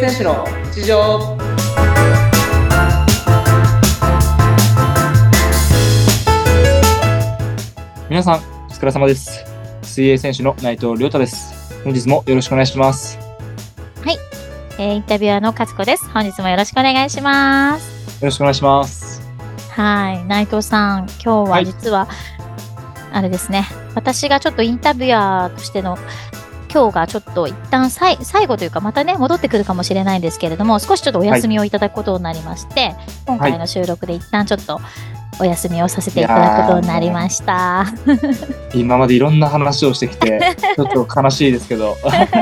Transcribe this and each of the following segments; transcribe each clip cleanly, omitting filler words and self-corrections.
選手の日常。皆さんお疲れ様です。水泳選手の内藤亮太です。本日もよろしくお願いします。 はい、インタビュアーの勝子です。本日もよろしくお願いします。 よろしくお願いします。 はい、内藤さん、今日は実は、あれですね、私がちょっとインタビュアーとしての今日がちょっと一旦最後というかまたね戻ってくるかもしれないんですけれども、少しちょっとお休みをいただくことになりまして、今回の収録で一旦ちょっとお休みをさせていただくことになりました。 今までいろんな話をしてきてちょっと悲しいですけど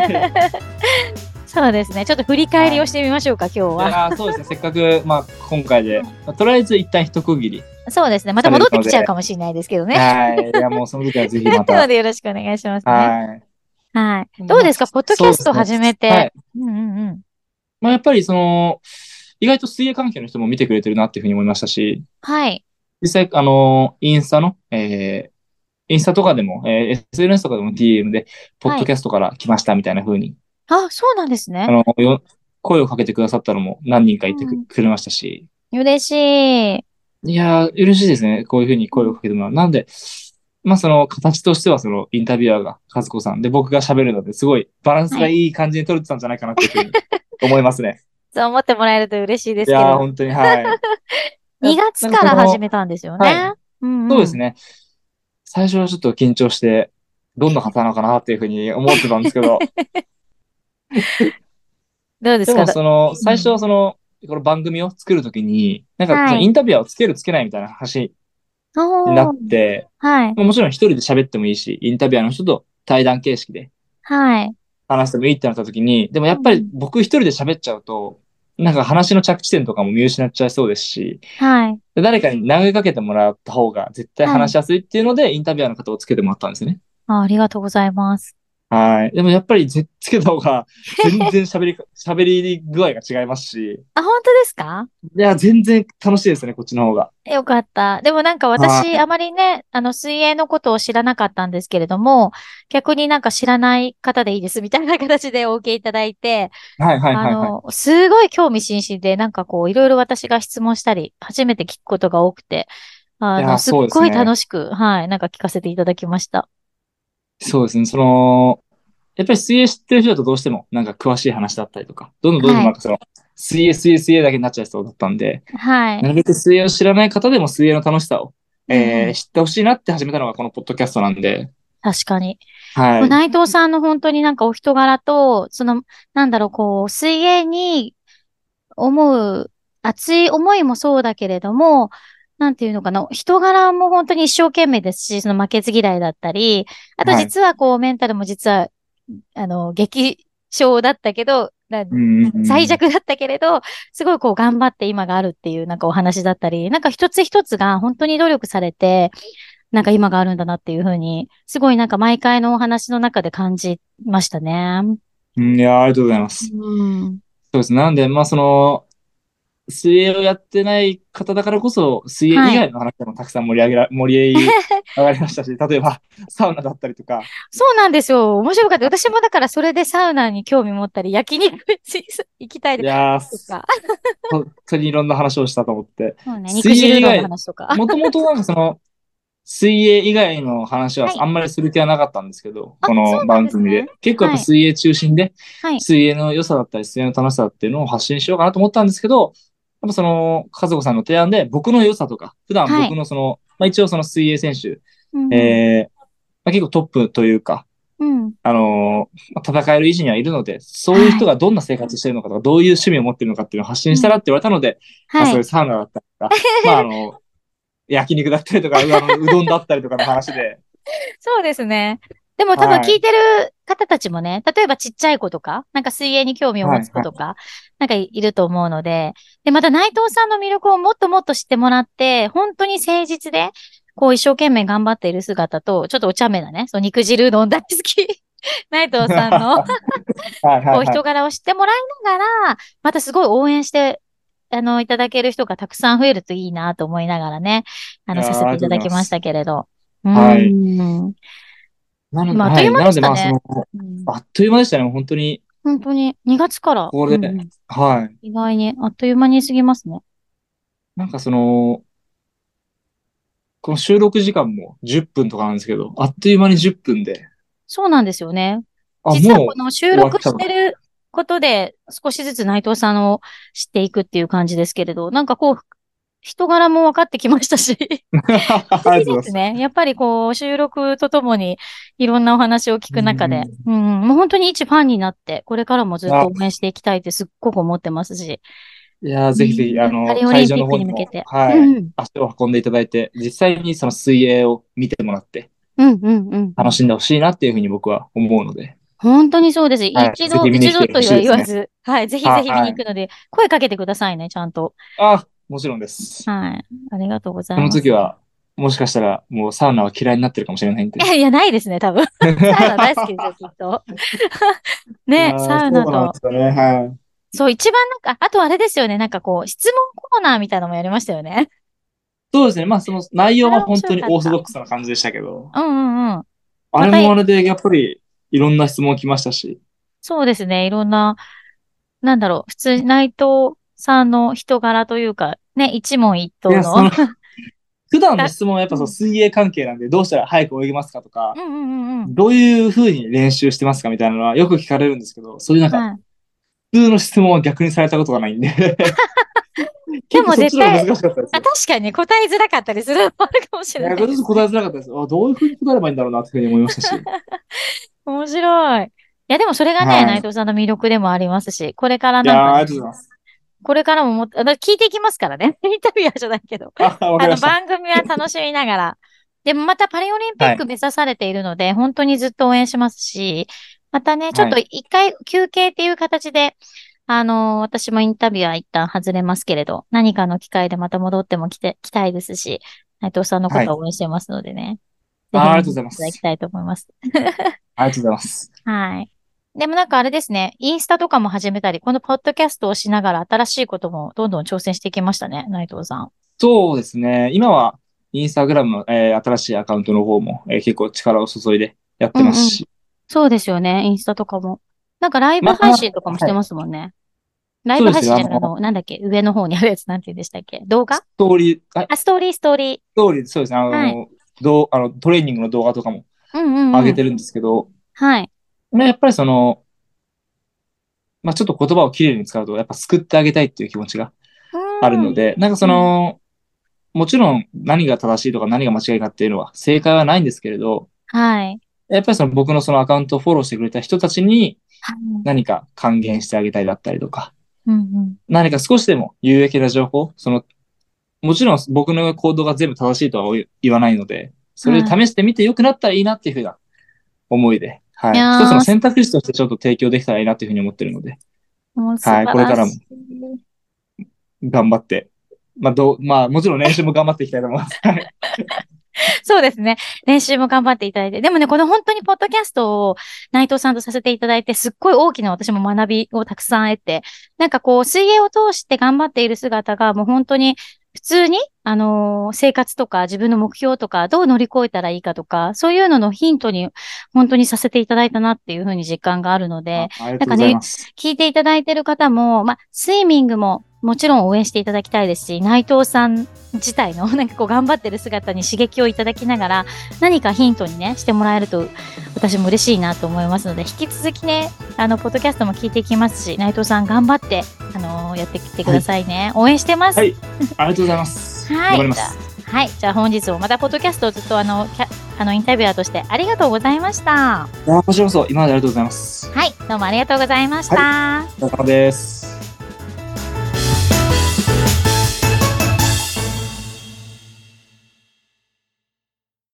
そうですね、ちょっと振り返りをしてみましょうか、今日は。 そうですね、せっかく、今回で、とりあえず一旦一区切り。 そうですね、また戻ってきちゃうかもしれないですけどね。 はい、いやもうその時はぜひまたなのでよろしくお願いしますね。はい。どうですか、ポッドキャスト始めて。 はい。 やっぱり意外と水泳関係の人も見てくれてるなっていうふうに思いましたし、 はい。 実際、インスタとかでも、SNS とかでも DM で、ポッドキャストから来ましたみたいな風に、 あ、そうなんですね。 声をかけてくださったのも何人かいてくれましたし。 嬉しい。 いやー、嬉しいですね。こういう風に声をかけてもらう。なんで、形としてはインタビュアーが和子さんで僕が喋るので、すごいバランスがいい感じに取れてたんじゃないかなっていうふうに思いますね。 そう思ってもらえると嬉しいですけど。 いやー、本当に、はい。 2月から始めたんですよね。 はい。そうですね。最初はちょっと緊張して、どんな方なのかなっていうふうに思ってたんですけど。 どうですか？ でも最初はこの番組を作るときに、インタビュアーをつけるつけないみたいな話になって、もちろん一人で喋ってもいいし、インタビュアーの人と対談形式で話してもいいってなったときに、でもやっぱり僕一人で喋っちゃうと、話の着地点とかも見失っちゃいそうですし、誰かに投げかけてもらった方が絶対話しやすいっていうので、インタビュアーの方をつけてもらったんですね。 ありがとうございます。 はい。でもやっぱりつけた方が全然喋り具合が違いますし。 あ、本当ですか？ いや、全然楽しいですね、こっちの方が。 よかった。でも私、あまりね、水泳のことを知らなかったんですけれども、逆に知らない方でいいですみたいな形でお受けいただいて、すごい興味津々で、いろいろ私が質問したり、初めて聞くことが多くて、すっごい楽しく、聞かせていただきました。 そうですね。やっぱり水泳知ってる人だとどうしても詳しい話だったりとか、どんどん水泳だけになっちゃいそうだったんで、なるべく水泳を知らない方でも水泳の楽しさを、知ってほしいなって始めたのがこのポッドキャストなんで。 確かに。 はい。 内藤さんの本当にお人柄と、水泳に思う熱い思いもそうだけれども、なんていうのかな、人柄も本当に一生懸命ですし、負けず嫌いだったり、あと実はメンタルも実は、激症だったけど、最弱だったけれど、すごい頑張って今があるっていうお話だったり、一つ一つが本当に努力されて、今があるんだなっていうふうに、すごい毎回のお話の中で感じましたね。 いや、ありがとうございます。そうです。なんで、水泳をやってない方だからこそ、水泳以外の話でもたくさん盛り上がりましたし、例えば、サウナだったりとか。 そうなんですよ。面白かった。私もだからそれでサウナに興味持ったり、焼肉行きたいです。 いやー、本当にいろんな話をしたと思って。 肉汁の話とか。 もともと水泳以外の話はあんまりする気はなかったんですけど、この番組で。結構やっぱ水泳中心で、水泳の良さだったり、水泳の楽しさっていうのを発信しようかなと思ったんですけど、やっぱ和子さんの提案で僕の良さとか、普段僕の一応水泳選手、結構トップというか、戦える位置にはいるので、そういう人がどんな生活してるのかとか、どういう趣味を持ってるのかっていうのを発信したらって言われたので、そういうサウナだったりとか、焼肉だったりとか、うどんだったりとかの話で。 そうですね。でも多分聞いてる方たちもね、例えばちっちゃい子とか、水泳に興味を持つ子とか、いると思うので、で、また内藤さんの魅力をもっともっと知ってもらって、本当に誠実で、一生懸命頑張っている姿と、ちょっとお茶目なね、肉汁うどん大好き、内藤さんの人柄を知ってもらいながら、またすごい応援して、いただける人がたくさん増えるといいなと思いながらね、させていただきましたけれど。 はい。 あっという間でしたね。 あっという間でしたね、本当に。 本当に2月から。 これ、はい。 意外にあっという間に過ぎますね。 なんかこの収録時間も10分とかなんですけど、あっという間に10分で、 そうなんですよね。 あ、 実はこもの収う終わっ録たのか。 してることで少しずつ内藤さんを知っていくっていう感じですけれど、なんかこう、人柄も分かってきましたし、 あ不思議りがとうございます。 ですね。やっぱりこう、収録とともにいろんなお話を聞く中で、 うもう本当に一ファンになって、これからもずっとあ、 応援していきたいってすっごく思ってますし、 いやー、ぜひぜひ、 パリオリ会場ンピックの方にも、 に向けて。うはい、 んうん。 足を運んでいただいて、実際にその水泳を見てもらって、 うんうんうんうん。 楽しんでほしいなっていうふうに僕は思うので、 本当にそうです。 はい、ぜひ見に来てほ一度としいですね。 は言わず、はい、ぜひぜひ見にはい。 行くので、声かけてくださいね、ちゃんと。 あ、もちろんです。 はい。ありがとうござそいます。 の時は、もしかしたらもうサウナは嫌いになってるかもしれないんで。 いや、ないですね、多分。サウナ大好きですよ、きっと。ね、 いやー、 サウそうなんでナと。 すよね。はい。 そう、一番あとあれですよね、なんかこう、質問コーナーみたいなのもやりましたよね。 そうですね。まあ、その内容あれ面は本当に白かった。 オーソドックスな感じでしたけど、 うんうんうん。 あれまた、 もあれでやっぱりいろんな質問来ましたし、 そうですね、いろんな、なんだろう、普通、内藤さんの人柄というか、ね、一問一いや、 答の。 普段のが質問はやっぱうん、 水泳関係なんで、どうしたら早く泳げますかとか、 うんうんうん。 どういうふうに練習してますかみたいなのはよく聞かれるんですけど、そういうなんか、 はい。 普通の質問は逆にされたことがないんでで結構そっちの方がも絶対、 難しかったですよ。 確かに答えづらかったりするのもあるかもしいや、 れなちょっと答えいですね。 づらかったです。あ、どういうふうに答えればいいんだろうなっていうふうに思いましたし。 面白い。いや、でもそれがね、 はい。 内藤さんの魅力でもありますし、これからいやー、ありなんかね、 がとうございます。 これからも聞いていきますからね。インタビュアーじゃないけど。 あ、わかりました。 番組は楽しみながら。でもまたパリオリンピッはい。 ク目指されているので、本当にずっと応援しますし、またね、ちょっとはい。 一回休憩っていう形で、私もインタビューは一旦外れますけれど、何かの機会でまた戻っても来たいですし、内藤さんのこはい。 とを応援してますのでね、ぜひありがとうご見に来ていざいます。 ただきたいと思います。 ありがとうございます。 はい。でもなんかあれですね、インスタとかも始めたり、このポッドキャストをしながら新しいこともどんどん挑戦していきましたね、内藤さん。 そうですね。今は、インスタグラムの、新しいアカウントの方も、結構力を注いでやってうんうん。 ますし。 そうですよね、インスタとかも。なんかライブまあ、 配信とかもしてはい。 ますもんね。ライブ配そうですよ。 信じゃないなんだっけ、上の方にあるやつなんて言うんでしたっけ、動画。 ストーリー、はい、 あ、ストーリー、ストーリストーリー、そうですね。 ー。はい。 トレーニングの動画とかもうんうんうん。 上げてるんですけど、 はい。 まあ、やっぱりまあ、ちょっと言葉をきれいに使うと、やっぱ救ってあげたいっていう気持ちがうあるーん。 ので、なんかうん。 もちろん何が正しいとか何が間違いかっていうのは正解はないんですけれど、 はい。 やっぱり僕のそのアカウントをフォローしてくれた人たちにはい。 何か還元してあげたいだったりとか、 うんうん。 何か少しでも有益な情報、もちろん僕の行動が全部正しいとは言わないので、それではい。 試してみて良くなったらいいなっていうふうな思いで、 いはい。一つやー、 の選択肢としてちょっと提供できたらいいなっていうふうに思ってるので、 もう素はい。 晴これからもらしい。 頑張って、まあ、もちろん練習も頑張っていきたいと思います。はい。 そうですね。練習も頑張っていただいて。でもね、この本当にポッドキャストを内藤さんとさせていただいて、すっごい大きな私も学びをたくさん得て、なんかこう、水泳を通して頑張っている姿がもう本当に普通に、生活とか自分の目標とか、どう乗り越えたらいいかとか、そういうののヒントに本当にさせていただいたなっていうふうに実感があるので、 ありがとうございなんかね、 ます。 聞いていただいている方も、まあ、スイミングももちろん応援していただきたいですし、内藤さん自体のなんかこう頑張ってる姿に刺激をいただきながら、何かヒントにね、してもらえると私も嬉しいなと思いますので、引き続きね、ポッドキャストも聞いていきますし、内藤さん頑張って、やってきてくだはい。 さいね。応援してます。 はい。ありがとうございます。 はい。 頑張ります。 はい。じゃあ本日もまたポッドキャストをずっとインタビュアーとしてありがとうございました。 こちらこそ、今までありがとうございます。 はい。どうもありがとうございましはい。 た。 お疲れ様です。